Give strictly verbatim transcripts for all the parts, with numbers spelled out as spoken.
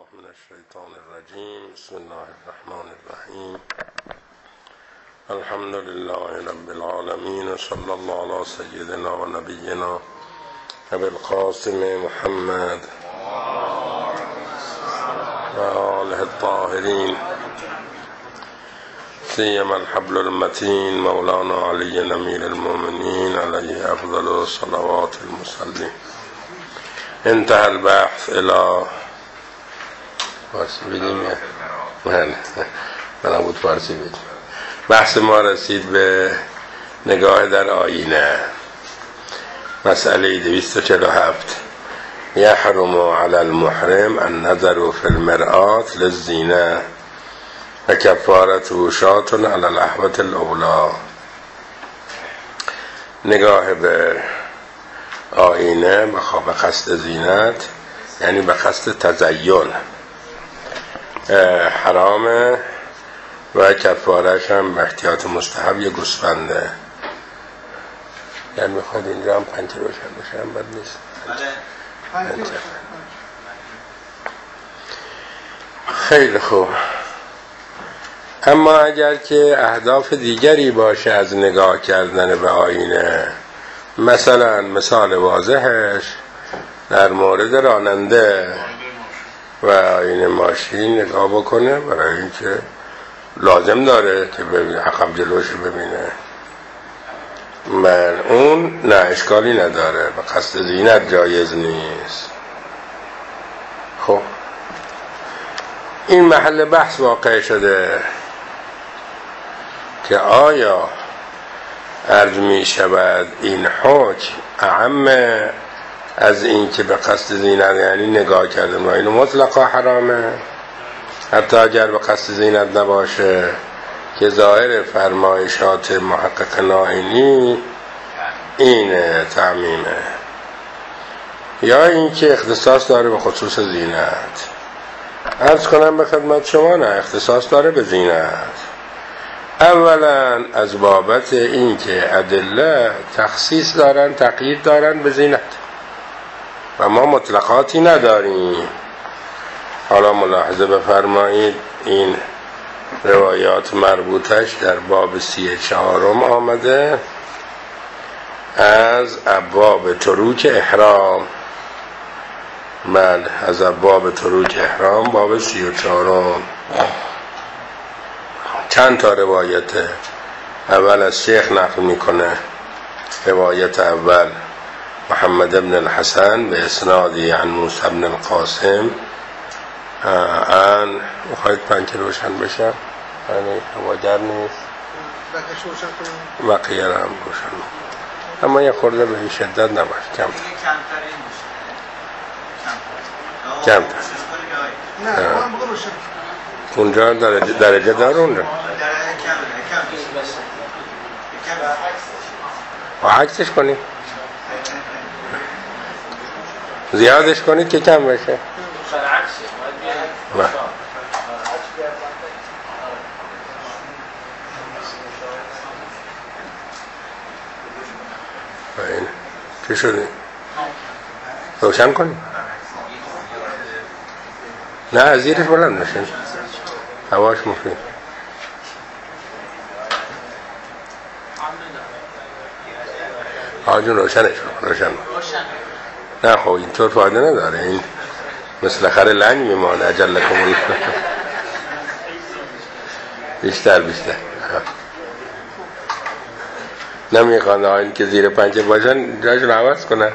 من الشیطان الرجیم. بسم الله الرحمن الرحیم. الحمد لله رب العالمین و صلی الله علی سیدنا و نبینا ابی القاسم محمد و آله الطاهرین سیما الحبل المتین مولانا علی امیر المؤمنین علیه افضل الصلوات المسلمین. انتهى البحث الى فارسی بدیم من من بود فارسی بدیم. بحث ما رسید به نگاه در آینه. مسئله دویست و چهل و هفت. یحرم علی المحرم النظر فی المرآة للزینه و کفارته شاة علی الاحوة الاولی. نگاه به آینه به قصد زینت، یعنی به قصد تزین، حرامه و کفارش هم به احتیاط مستحب یه گوسفنده. یعنی میخواد اینجا هم پنچه روشن بشه هم بد نیست. پنچه. خیلی خوب. اما اگر که اهداف دیگری باشه از نگاه کردن به آینه، مثلا مثال واضحش در مورد راننده و آینه ماشین نگاه بکنه برای اینکه لازم داره که ببینه عقب جلوش ببینه، من اون نه اشکالی نداره، به قصد زینت جایز نیست. خب این محل بحث واقع شده که آیا عرض می شود این حکم اعم از این که به قصد زینت یعنی نگاه کردن و اینو مطلقا حرامه، حتی اگر به قصد زینت نباشه که ظاهر فرمایشات محقق نائینی این تعمیمه، یا این که اختصاص داره به خصوص زینت. عرض کنم به خدمت شما نه اختصاص داره به زینت. اولا از بابت این که ادله تخصیص دارن، تقیید دارن به زینت و ما مطلقاتی نداریم. حالا ملاحظه بفرمایید این روایات مربوطش در باب سی چهارم آمده از ابواب تروک احرام. بله، از ابواب تروک احرام باب سی و چهارم چند تا روایت. اول از شیخ نقل میکنه، روایت اول محمد ابن الحسن به اسنادی عن موسی ابن القاسم ان خواهید پنکه روشن بشه، یعنی هواگر نیست بقیه را هم روشن، اما یه خورده به این شدت نباشه، کم کم اونجا درجه, درجه داره اونجا و عکسش کنید، زیادش کنید که کم بشه. نه این چی شده؟ روشن کنید. نه از زیرش بلند نشین، هواش مفید. آجون روشنش روشن نه خب اینطور فایده نداره، این مثل خر لنگ میمانه. اجل کنید بیشتر بیشتر نمیخوانده این که زیر پنجه باشن جاشون عوض کنن.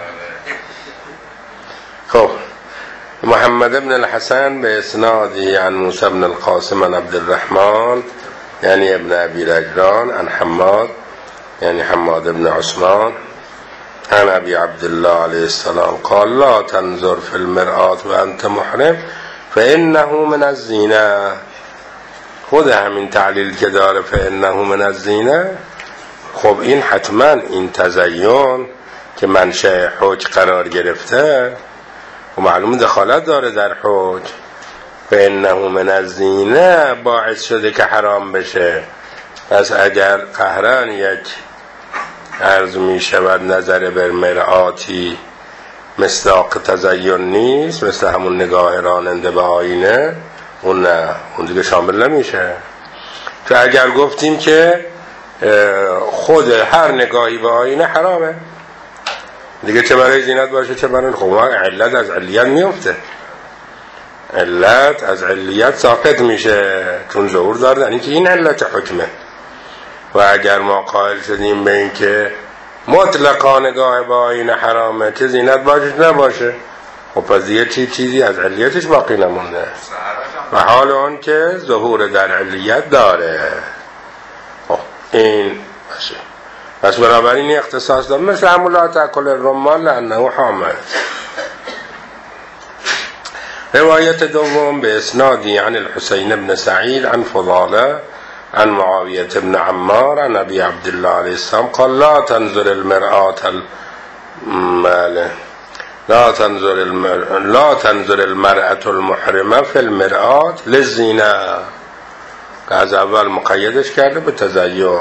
خب محمد ابن الحسن به اسنادی عن موسی ابن القاسم عن عبد الرحمن یعنی ابن ابی رجلان عن حماد یعنی حماد ابن عثمان عن ابی عبدالله علیه السلام قال لا تنظر في المرآة و انت محرم فانه من الزینه. خود همین تعلیل که داره فانه من الزینه، خب این حتما این تزین که منشأ حج قرار گرفته و معلوم دخالت داره در حج، فانه من الزینه باعث شده که حرام بشه. پس اگر قهرن یک عرض می شود نظر بر مرآتی مصداق تزین نیست، مثل همون نگاه راننده به آینه، اون نه، اون دیگه شامل نمیشه. تو اگر گفتیم که خود هر نگاهی به آینه حرامه دیگه، چه برای زینت باشه چه برای، خب علت از علیت میفته، علت از علیت ساقط میشه، چون ظهور داره، یعنی که این علت حکمه. و اگر ما قائل شدیم به این که مطلقا نگاه به آینه حرامه، چه زینت باشه نباشه، خب پس دیگه چی چیزی از علیتش باقی نمونده، و حال اون که ظهور در علیت داره. این باشه. پس بنابراین اختصاص داره، مثل همون لا تأکل الرمان لأنه حامل. روایت دوم به اسنادی عن الحسین بن سعید عن فضاله عن معاویة بن عمار عن ابي عبد الله عليه السلام قال لا تنظر المرآة المال لا تنظر المر... لا تنظر المرأة المحرمة في المرآة للزنا، که از اول مقیدش کرده به تزین.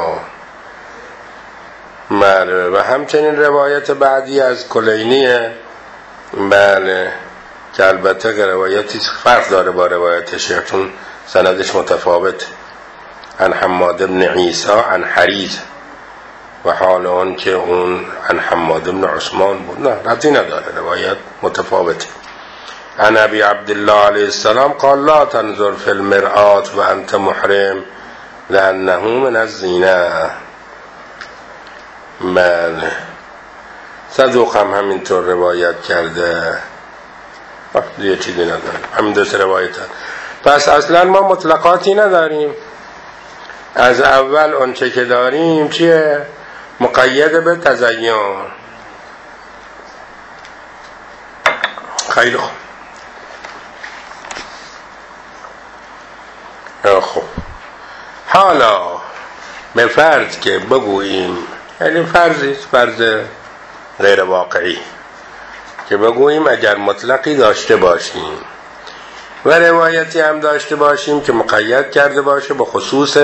بله. و همچنین روایت بعدی از کلینیه، بله، که البته روایتی فرق داره با روایت شیخ چون سندش متفاوت، عن حماد بن عیسی عن حریز، و حال اون که اون عن حماد بن عثمان بود، نه ربطی نداره، روایت متفاوته. عن ابي عبد الله عليه السلام قال لا تنظر في المرآة وانت محرم لانه من الزنا. بله. صدوق هم همینطور روایت کرده، دیگه چیزی نداره، همین دو سه روایت هست. پس اصلا ما مطلقاتی نداریم، از اول اون چه که داریم چیه؟ مقید به تزین. خیلی خوب. خب حالا به فرض که بگوییم، یعنی فرضی فرض غیر واقعی که بگوییم اگر مطلقی داشته باشیم و روایتی هم داشته باشیم که مقید کرده باشه به خصوص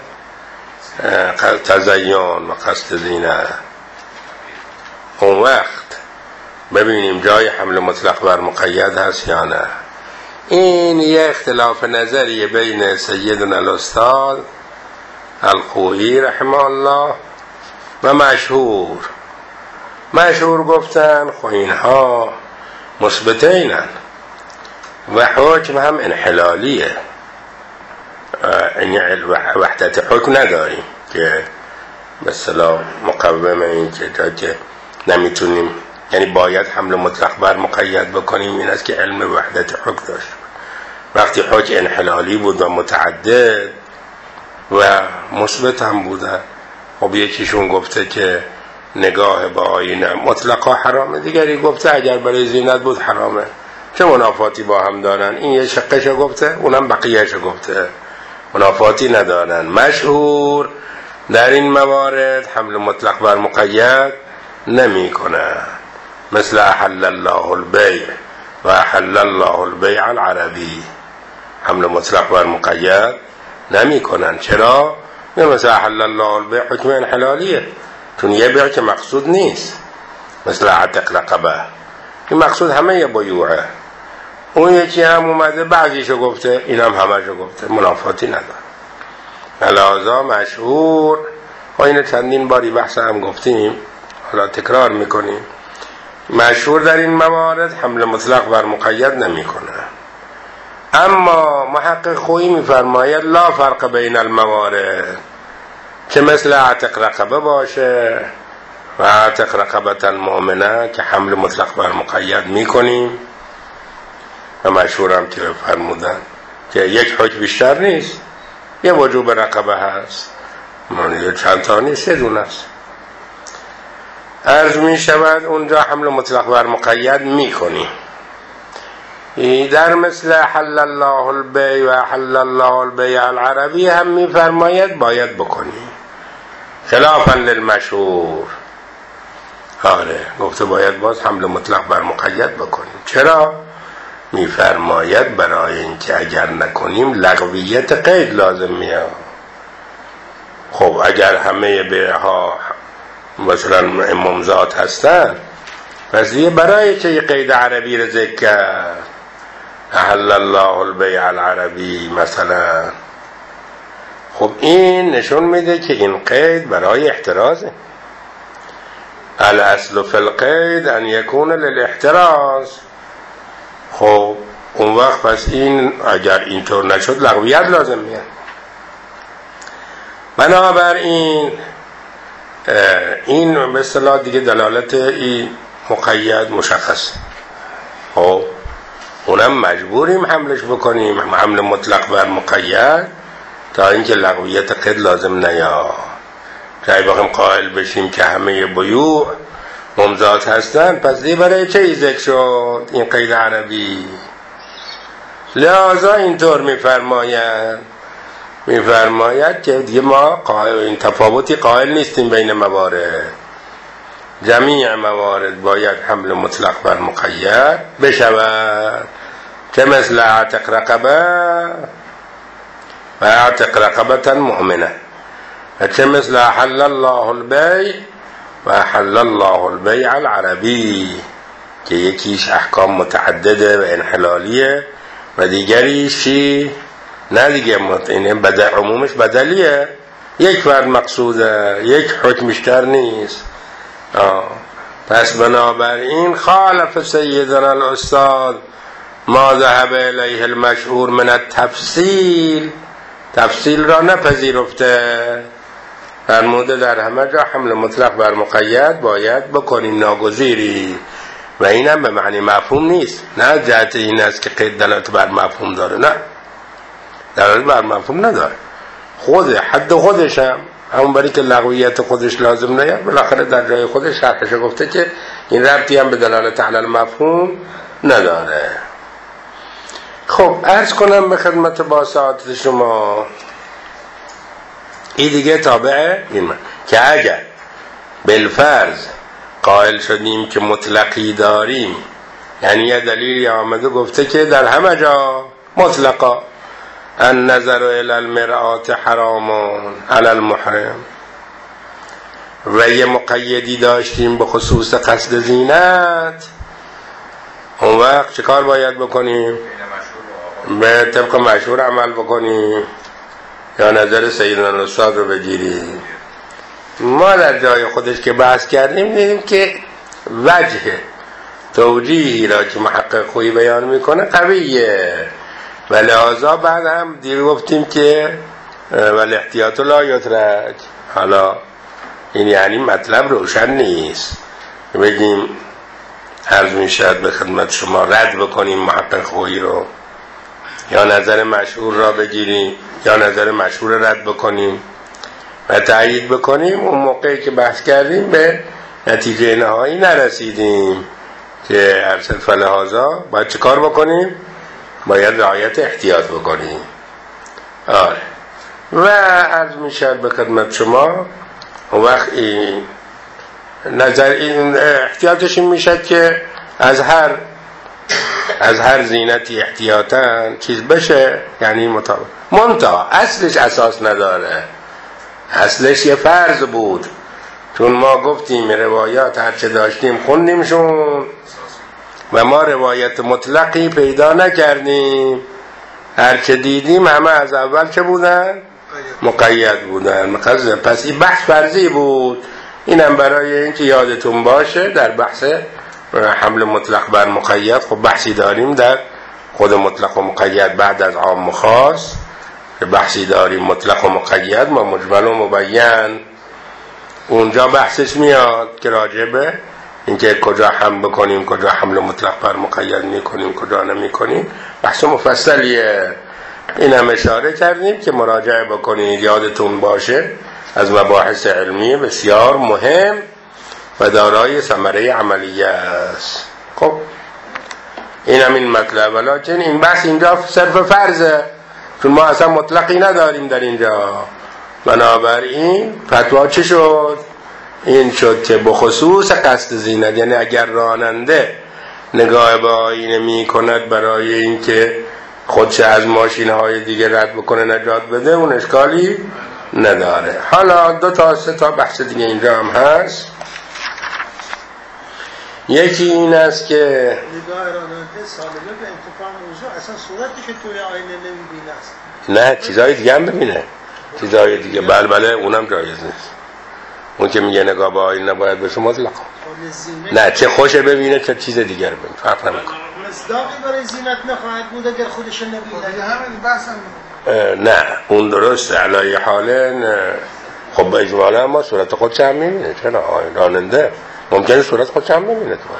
تزین و قصد زینه، اون وقت ببینیم جای حمل مطلق بر مقید هست یا نه. این یه اختلاف نظریه بین سیدنا الاستاد الخوئی رحمه الله و مشهور. مشهور گفتن خو اینها مثبتینن و حکم هم انحلالیه، یعنی وحدت حکم نداریم که مثلا مقوم این که جا که نمیتونیم، یعنی باید حمل مطلق بر مقید بکنیم، این است که علم وحدت حکم داشت. وقتی حکم انحلالی بود و متعدد و مثبت هم بودن، خب یکیشون گفته که نگاه به آینه مطلقا حرامه، دیگری گفته اگر برای زینت بود حرامه، چه منافاتی با هم دارن؟ این یه شقشو گفته اونم بقیهشو گفته، منافاتی ندارن. مشهور در این موارد حمل مطلق بر مقید نمی کنه، مثل احل الله البیع و احل الله البیع العربی، حمل مطلق بر مقید نمی کنن. چرا؟ نه، مثل احل الله البیع حکم انحلالیه، چون یه بیع که مقصود نیست، مثل عتق رقبه، این مقصود همه یه بیوعه. اون یکی هم اومده بعضیشو گفته، این هم همهشو گفته، منافاتی نداره. لذا مشهور، و اینو چندین باری بحث هم گفتیم، حالا تکرار میکنیم، مشهور در این موارد حمل مطلق بر مقید نمی کنه. اما محقق خویی میفرماید لا فرق بین الموارد، که مثل عتق رقبه باشه و عتق رقبه مؤمنه که حمل مطلق بر مقید میکنیم، و مشهور هم که فرمودن که یک حکم بیشتر نیست، یه وجوب رقبه هست، معنی چند تا نیست، یه دونه است. عرض می شود اونجا حمل مطلق بر مقید می کنی. در مثل حل الله البیع و حل الله البیع العربی هم می فرماید باید بکنی، خلافا للمشهور. آره گفته باید باز حمل مطلق بر مقید بکنیم. چرا؟ می فرماید برای اینکه اگر نکنیم لغویت قید لازم میاد. خب اگر همه بیعها مثلا ممزات هستن، پس دیگه برای چه قید عربی رو ذکر کرد؟ احل الله البیع العربی مثلا. خب این نشون میده که این قید برای احترازه. الاصل فی القید ان یکون للاحتراز. خب اون وقت پس این اگر اینطور نشد لغویت لازم میاد. بنابراین این به اصطلاح دیگه دلالت این مقید مشخص. خب اونم مجبوریم حملش بکنیم، حمل مطلق بر مقید، تا اینکه لغویت قید لازم نیاد. جایی بخیم قائل بشیم که همه بیوع ممزاد هستن، پس دیگه برای چه ذکر شد این قید عربی؟ لذا اینطور میفرماید میفرماید که دیگه ما قائل این تفاوتی قائل نیستیم بین موارد. جمیع موارد باید حمل مطلق بر مقید بشود، که مثل اعتق رقبه و اعتق رقبه مؤمنه، و چه مثل احل الله البیع و احل الله البیع العربی، که یکیش احکام متعدده و انحلالیه و دیگریش چی؟ نه دیگه این بدل عمومش بدلیه، یک فرد مقصوده، یک حکمشتر نیست. آه. پس بنابراین خالف سیدنا الاستاد ما ذهب الیه المشهور من التفصیل، تفصیل را نپذیرفته، فرموده در همه جا حمل مطلق بر مقید باید بکنیم ناگزیری، و اینم به معنی مفهوم نیست. نه جهت این است که قید دلالت بر مفهوم داره، نه دلالت بر مفهوم نداره، خود حد خودش هم همون بری که لغویت خودش لازم نیست، بالاخره در جای خودش شرحش گفته که این ربطی هم به دلالت علی المفهوم نداره. خب عرض کنم به خدمت با سعادت شما این دیگه تابعه این من که اگر بالفرض قائل شدیم که مطلقی داریم، یعنی یه دلیلی آمده گفته که در همه جا مطلقا النظر الى المرآة حرام علی المحرم، و یه مقیدی داشتیم به خصوص قصد زینت، اون وقت چه کار باید بکنیم؟ به طبق مشهور عمل بکنیم یا نظر سیدنا الاستاد رو بگیریم. ما در جای خودش که بحث کردیم دیدیم که وجه توجیهی را که محقق خویی بیان میکنه قویه، و لحاظا بعد هم دیر گفتیم که ولی احتیاط لا یترک. حالا این یعنی مطلب روشن نیست بگیم عرض میشد به خدمت شما رد بکنیم محقق خویی رو، یا نظر مشهور را بگیریم یا نظر مشهور رد بکنیم و تأیید بکنیم. اون موقعی که بحث کردیم به نتیجه نهایی نرسیدیم که ارسل فلحاظا باید چه کار بکنیم؟ باید رعایت احتیاط بکنیم. آره. و عرض میشد به خدمت شما اون وقت این نظر این احتیاطش این میشد که از هر از هر زینتی احتیاطاً چیز بشه، یعنی مطابق منتها اصلش اساس نداره، اصلش یه فرض بود، چون ما گفتیم روایات هرچه داشتیم خوندیمشون و ما روایت مطلقی پیدا نکردیم، هرچه دیدیم همه از اول چه بودن؟ مقید بودن. پس این بحث فرضی بود. اینم برای اینکه یادتون باشه در بحث حمل مطلق بر مقید خب بحثی داریم در خود مطلق و مقید بعد از عام و خاص، که بحثی داریم مطلق و مقید ما مجمل و مبین، اونجا بحثش میاد که راجبه اینکه کجا حمل بکنیم، کجا حمل مطلق بر مقید میکنیم، کجا نمیکنیم، بحث مفصلیه. این هم اشاره کردیم که مراجعه بکنید، یادتون باشه از مباحث علمی بسیار مهم و دارای ثمره عملیه است. خب این هم این مطلب، ولیکن این بحث اینجا صرف فرضه، چون ما اصلا مطلقی نداریم در اینجا. بنابراین فتوا چه شد؟ این شد که بخصوص قصد زینت، یعنی اگر راننده نگاه به آینه می کند برای اینکه خودش از ماشین های دیگه رد بکنه نجات بده، اون اشکالی نداره. حالا دو تا سه تا بحث دیگه اینجا هم هست. یکی این است که نگاه راننده سالمه به انتفاع موضوع اصلا صورتی که توی آینه نمیبینه است. نه چیزای دیگه هم ببینه، چیزای دیگه بله بله اونم جایز نیست. اون که میگه نگاه به آینه نباید بشه مطلقا نه، چه خوشه ببینه چه چیز دیگر ببینه فرق نمیکنه. مصداقی برای زینت نخواهد بود اگر خودش نبینه. همین بحثم نه اون درسته علی حال. خب اجمالا ما صورت خودش هم میبینه، چرا راننده ممکنه صورت خودش هم ببینه تو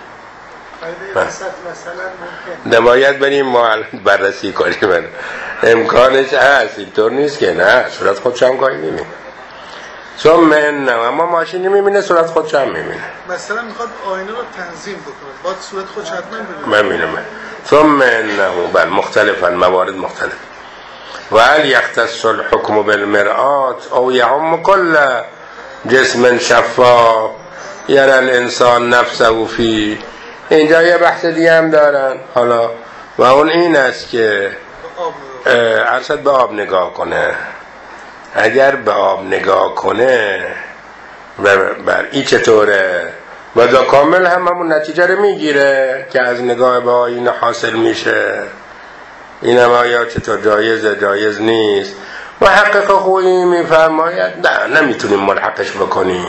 نباید بریم ما بررسی کنیم، امکانش هست، اینطور نیست که نه صورت خودش هم گاهی میبینه. چون من نه اما ماشینی میبینه صورت خودش هم میبینه. مثلا میخواد آینه رو تنظیم بکنه باید صورت خودش حتما ببینه. ببینه ثم انه بل مختلفا موارد مختلف و هل یختص الحکم بالمرآت او یعم کل جسم شفاف یرى الانسان نفسه فی. اینجا یه بحث دیگه هم دارن حالا و اون این است که ارشد به آب نگاه کنه. اگر به آب نگاه کنه بر این چطوره و دا کامل هم همون نتیجه رو میگیره که از نگاه به آینه حاصل میشه. این هم آیا چطور جایزه جایز نیست. محقق خویی میفرماید نه نمیتونیم ملحقش بکنیم.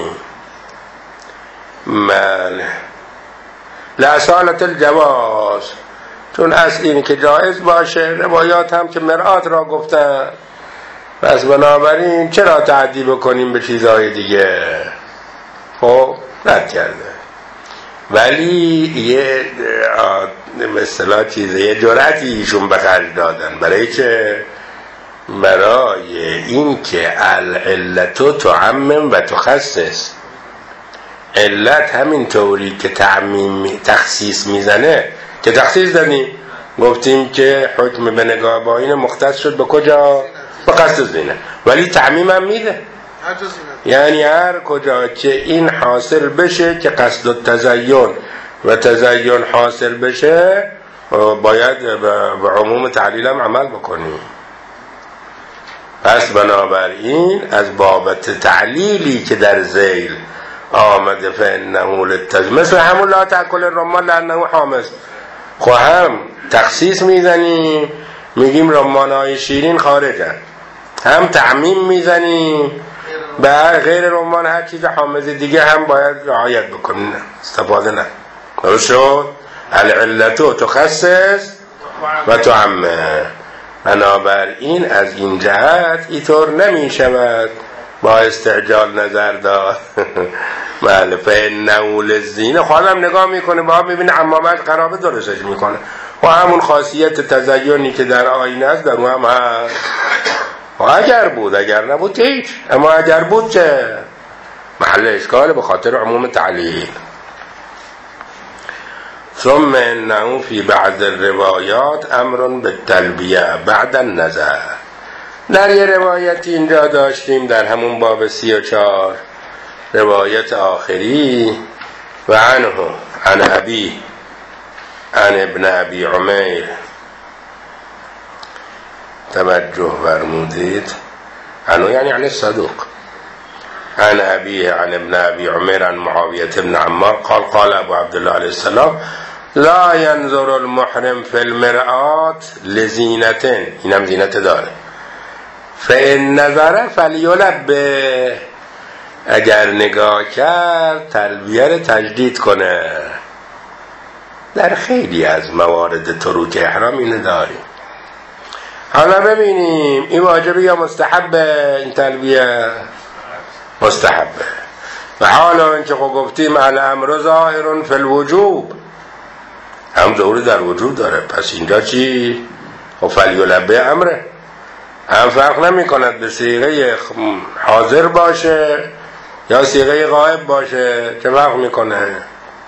بله لأصالة الجواز، چون اصل این که جایز باشه. روایات هم که مرآت را گفتن، پس بنابراین چرا تعدی بکنیم به چیزهای دیگه. خب رد کرده. ولی یه مثلا چیزه یه جرأتی ایشون به خرج دادن برای که برای این که العلت تعمم و تخصص. علت همین طوری که تعمیم تخصیص میزنه که تخصیص دادیم گفتیم که حکم به نگاه با این مختص شد به کجا؟ به قصد زینه. ولی تعمیم هم میده، یعنی هر کجا که این حاصل بشه که قصد التزین و تزین حاصل بشه باید به عموم تعلیل هم عمل بکنیم. پس بنابراین از بابت تعلیلی که در ذیل آمده فانه للتزین مثل همون لا تأکل الرمان لانه حامض، خب هم تخصیص میزنیم میگیم رمانهای شیرین خارجن، هم تعمیم میزنیم به غیر رمان هر چیز حامض دیگه هم باید رعایت بکنیم. استفاده نه درست شد. العلتو تخصص و تعمم. بنابراین از این جهت اینطور نمی شود با استعجال نظر داد. بله فانه للزینه. خودم نگاه میکنه با میبینه عمامت قرابه درستش میکنه و همون خاصیت تزیینی که در آینه است در اون هم هست. و اگر بود اگر نبود هیچ، اما اگر بود چه محل اشکال به خاطر عموم تعلیل. ثم انه فی بعض الروایات امر بالتلبیه بعد النظر. در یه روایتی اینجا داشتیم در همون باب سی و چار روایت آخری و عنه عن ابی عن ابن ابی عمیر توجه فرمودید عنه یعنی عن الصدوق عن ابيه عن ابن ابي عمير عن معاوية بن عمار قال قال ابو عبد الله عليه السلام لا ينظر المحرم في المرآة لزينة. اینم زینت داره. فإن نظر فليلبه. اگر نگاه کرد تلبیه رو تجدید کنه. در خیلی از موارد تروک احرام اینو داریم. حالا ببینیم این واجبه یا مستحبه. این تلبیه مستحبه. و حالا اینکه خب گفتیم الامر ظاهر فی الوجوب، هم ظهور در وجوب داره. پس اینجا چی؟ خب فلیلبه امره، هم فرق نمی کند به صیغه حاضر باشه یا صیغه غائب باشه، چه فرق میکنه؟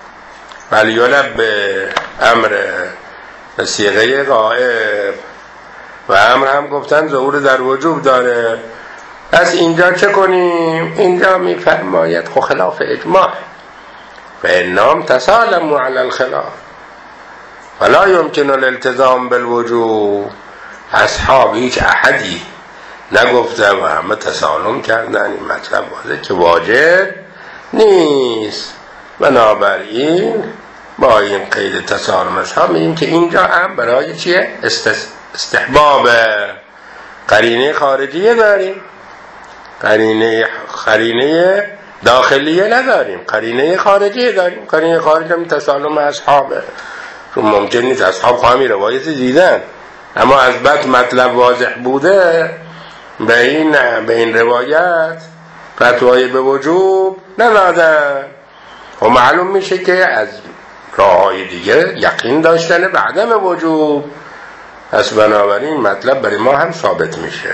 فلیلبه امره به صیغه غائب و امر هم گفتن ظهور در وجوب داره. پس اینجا چه کنیم؟ اینجا میفرماید خب خلاف اجماع فانهم تسالموا علی الخلاف فلا يمكن الالتزام بالوجوب. اصحاب هیچ احدی نگفته و همه تسالم کردن. این مطلب واضحه که واجب نیست. بنابراین با این قید تسالمش ها میگیم که اینجا هم برای چیه؟ استحباب قرینه خارجیه داریم، قرینه قرینه داخلیه نداریم، قرینه خارجیه داریم. قرینه خارجی هم تسالم اصحابه، چون ممکن نیست اصحاب خواهمی روایتی دیدن اما از بد مطلب واضح بوده به این به این روایت فتوای به وجوب ندادن و معلوم میشه که از راههای دیگه یقین داشتن به عدم وجوب، پس بنابراین مطلب برای ما هم ثابت میشه.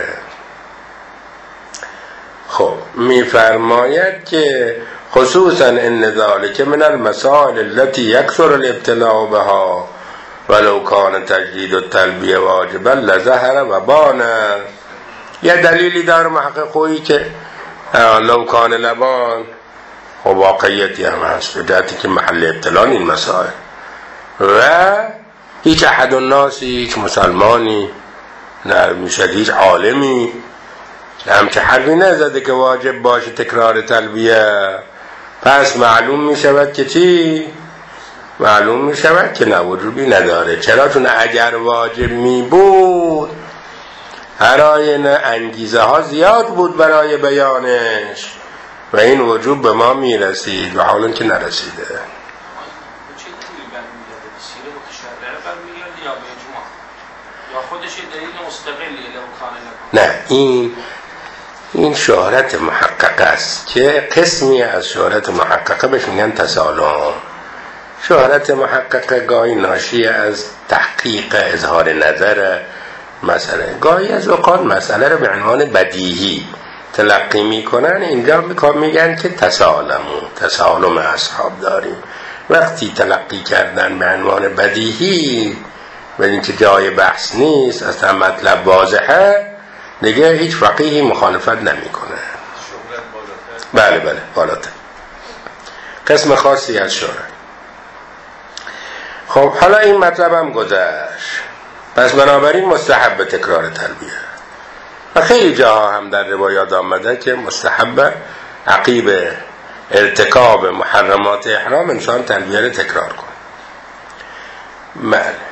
خب میفرماید که خصوصا ان ذلک من المسائل التي يكثر الابتلاء بها ولو كان تجدید التلبیه واجبا لظهر و بان. یه دلیلی داره محقق خویی که لو کان لبان و واقعیتی هم هست، به جهتی که محل ابتلا این مسائل و هیچ احد الناسی، هیچ مسلمانی نه میشه هیچ عالمی همچه حرفی نزده که واجب باشه تکرار تلبیه، پس معلوم می شود که چی؟ معلوم می شود که نه وجوبی نداره. چرا؟ چون اگر واجب می بود هرای انگیزه ها زیاد بود برای بیانش و این وجوب به ما می رسید و حالا که نرسیده. نه این این شهرت محقق است که قسمی از شهرت محققه بهش میگن تسالم. شهرت محققه گاهی ناشی از تحقیق اظهار نظر، مثلا گاهی از اوقات مسئله رو به عنوان بدیهی تلقی میکنن، اینجا میگن که تسالمون تسالم اصحاب داریم. وقتی تلقی کردن به عنوان بدیهی و اینکه جای بحث نیست، اصلا مطلب واضحه، دیگه هیچ فقیهی مخالفت نمیکنه. بله بله بالاتر قسم خاصی از شهرت. خب حالا این مطلب هم گذشت، پس بنابراین مستحب تکرار تلبیه و خیلی جاها هم در روایات آمده که مستحب عقیب ارتکاب محرمات احرام انسان تلبیه رو تکرار کنه. بله.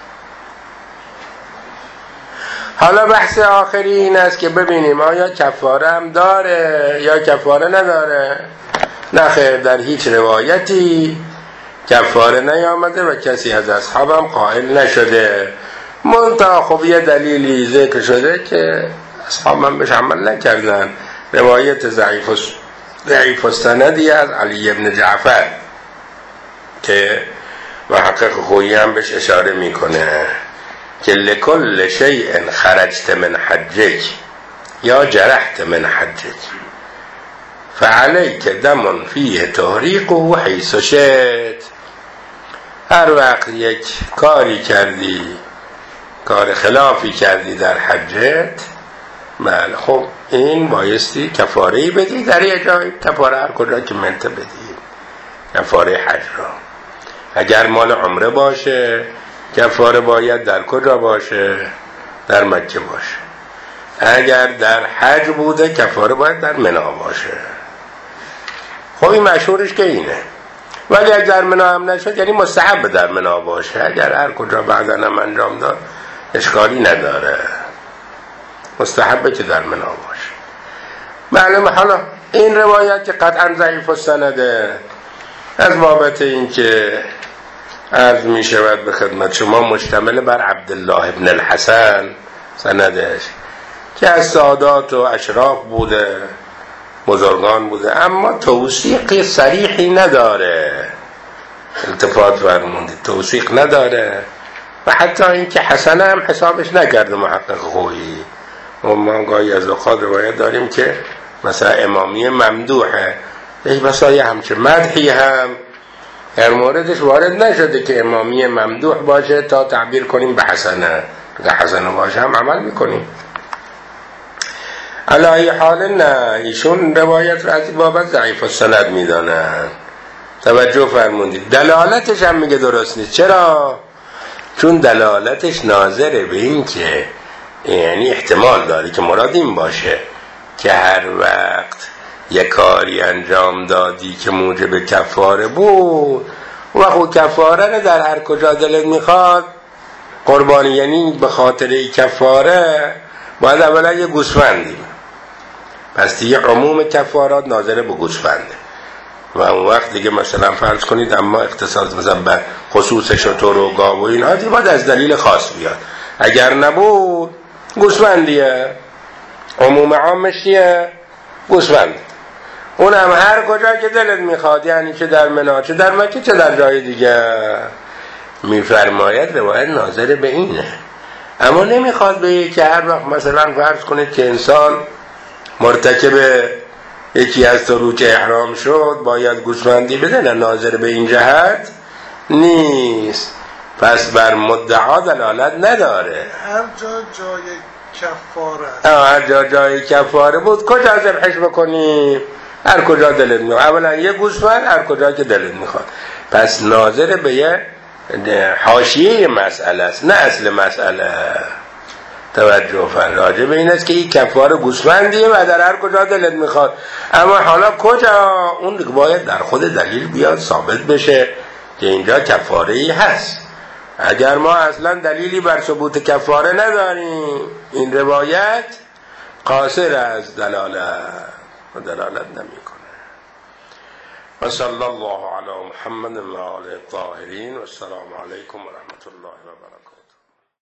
حالا بحث آخری این است که ببینیم آیا کفاره هم داره یا کفاره نداره. نه خیر، در هیچ روایتی کفاره نیامده و کسی از اصحابم قائل نشده. منتها خب یه دلیلی ذکر شده که اصحابم بهش عمل نکردن، روایت ضعیف ضعیف السندی از علی ابن جعفر که محقق خویی هم بهش اشاره میکنه که لکل شیء خرجت من حجک یا جرحت من حجک فعلیک دم فیه تحریقه حیث شئت. هر وقت یک کاری کردی، کار خلافی کردی در حجت، بله خب این بایستی کفاره‌ای بدی. در یه جای کفاره هر کجا که منته بدی کفاره حج را. اگر مال عمره باشه کفاره باید در کجا باشه؟ در مکه باشه. اگر در حج بوده کفاره باید در منی باشه. خب این مشهورش که اینه. ولی اگر در منی هم نشد یعنی مستحب در منی باشه. اگر هر کجا بعداً هم انجام داد اشکالی نداره، مستحبه که در منی باشه. معلومه. حالا این روایت که قطعاً ضعیف السنده از بابت این که عرض می شود به خدمت شما مشتمل بر عبدالله ابن الحسن سندش که از سادات و اشراف بوده، بزرگان بوده، اما توثیق صریحی نداره. التفات فرمودید توثیق نداره و حتی این که حسنه هم حسابش نکرده محقق خویی. و ما گاهی از اوقات روایت داریم که مثلا امامی ممدوحه، یک بسای همچه مدحی هم در موردش وارد نشده که امامی ممدوح باشه تا تعبیر کنیم به حسنه. اگه حسنه باشه هم عمل میکنیم. علی حال نه، ایشون روایت را از این بابت ضعیف السند میدانن. توجه فرمودید. دلالتش هم میگه درست نیست. چرا؟ چون دلالتش ناظره به این که یعنی احتمال داره که مراد این باشه که هر وقت یک کاری انجام دادی که موجب کفاره بود و خود کفاره رو در هر کجا دلت میخواد قربانی، یعنی به خاطر این کفاره باید اولا یه گوسفندی، پس دیگه عموم کفارات ناظر به گوسفنده و اون وقت دیگه مثلا فرض کنید اما اختصاص مثلا به خصوص شتر و گاو و اینها دیگه باید از دلیل خاص بیاد، اگر نبود گوسفندیه، عموم عامش چیه؟ گوسفند. اونم هر کجا که دلت میخواد، یعنی چه در منی چه در مکه چه در جای دیگه. میفرماید روایت ناظر به اینه، اما نمیخواد به که هر وقت مثلا فرض کنید که انسان مرتکب یکی از طروق احرام شد باید گوسفندی بده، نه، ناظر به این جهت نیست، پس بر مدعا دلالت نداره. هر جا جای کفاره است. هر جا جای کفاره بود کجا ذبحش بکنی؟ هر کجا دلت میخواد، اولا یه گوسفند هر کجا که دلت میخواد، پس ناظر به یه حاشیه مسئله است نه اصل مسئله. توجه فرمایید راجع به این است که این کفاره گوسفندیه و در هر کجا دلت میخواد، اما حالا کجا اون باید در خود دلیل بیاد ثابت بشه که اینجا کفاره ای هست. اگر ما اصلا دلیلی بر ثبوت کفاره نداریم این روایت قاصر از دلالت و دلالت نمیکنه. و صلی الله علی محمد و آله الطاهرین و السلام علیکم و رحمت الله و برکاته.